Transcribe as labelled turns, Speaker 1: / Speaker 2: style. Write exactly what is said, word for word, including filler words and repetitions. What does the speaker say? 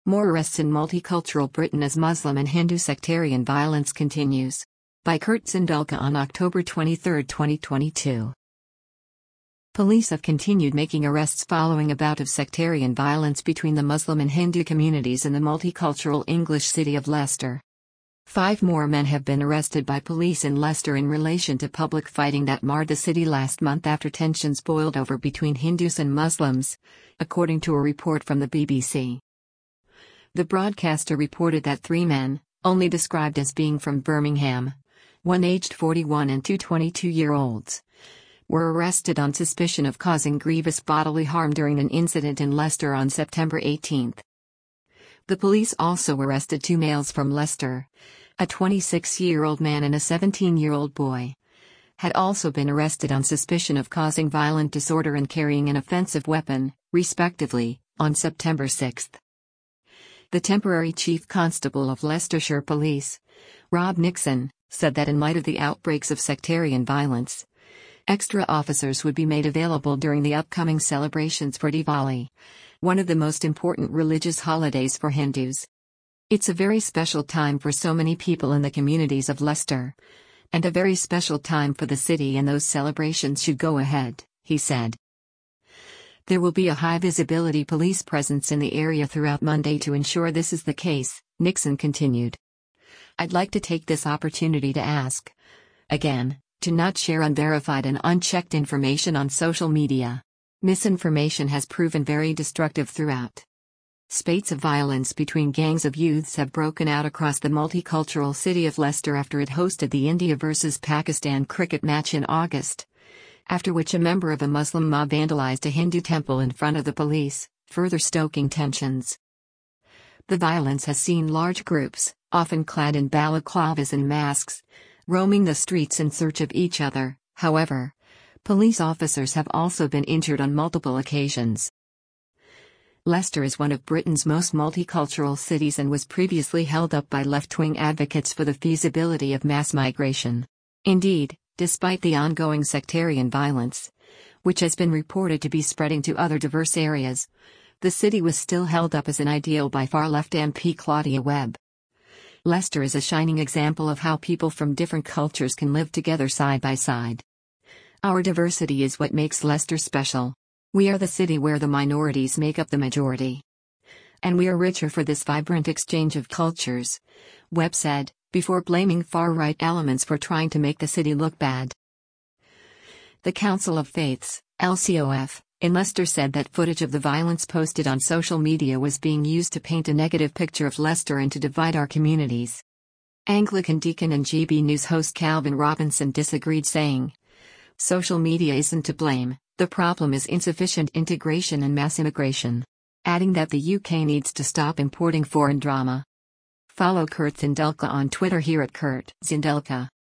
Speaker 1: More arrests in multicultural Britain as Muslim and Hindu sectarian violence continues. By Kurt Zindulka on October twenty-third, twenty twenty-two. Police have continued making arrests following a bout of sectarian violence between the Muslim and Hindu communities in the multicultural English city of Leicester. Five more men have been arrested by police in Leicester in relation to public fighting that marred the city last month after tensions boiled over between Hindus and Muslims, according to a report from the B B C. The broadcaster reported that three men, only described as being from Birmingham, one aged forty-one and two twenty-two-year-olds, were arrested on suspicion of causing grievous bodily harm during an incident in Leicester on September eighteenth. The police also arrested two males from Leicester. A twenty-six-year-old man and a seventeen-year-old boy had also been arrested on suspicion of causing violent disorder and carrying an offensive weapon, respectively, on September sixth. The temporary chief constable of Leicestershire Police, Rob Nixon, said that in light of the outbreaks of sectarian violence, extra officers would be made available during the upcoming celebrations for Diwali, one of the most important religious holidays for Hindus. It's a very special time for so many people in the communities of Leicester, and a very special time for the city, and those celebrations should go ahead, he said. There will be a high-visibility police presence in the area throughout Monday to ensure this is the case, Nixon continued. I'd like to take this opportunity to ask, again, to not share unverified and unchecked information on social media. Misinformation has proven very destructive throughout. Spates of violence between gangs of youths have broken out across the multicultural city of Leicester after it hosted the India versus Pakistan cricket match in August, after which a member of a Muslim mob vandalized a Hindu temple in front of the police, further stoking tensions. The violence has seen large groups, often clad in balaclavas and masks, roaming the streets in search of each other. However, police officers have also been injured on multiple occasions. Leicester is one of Britain's most multicultural cities and was previously held up by left-wing advocates for the feasibility of mass migration. Indeed, despite the ongoing sectarian violence, which has been reported to be spreading to other diverse areas, the city was still held up as an ideal by far-left M P Claudia Webb. Leicester is a shining example of how people from different cultures can live together side by side. Our diversity is what makes Leicester special. We are the city where the minorities make up the majority. And we are richer for this vibrant exchange of cultures, Webb said, before blaming far-right elements for trying to make the city look bad. The Council of Faiths, L C O F, in Leicester said that footage of the violence posted on social media was being used to paint a negative picture of Leicester and to divide our communities. Anglican deacon and G B News host Calvin Robinson disagreed, saying, "Social media isn't to blame, the problem is insufficient integration and mass immigration," adding that the U K needs to stop importing foreign drama. Follow Kurt Zindulka on Twitter here at Kurt Zindulka.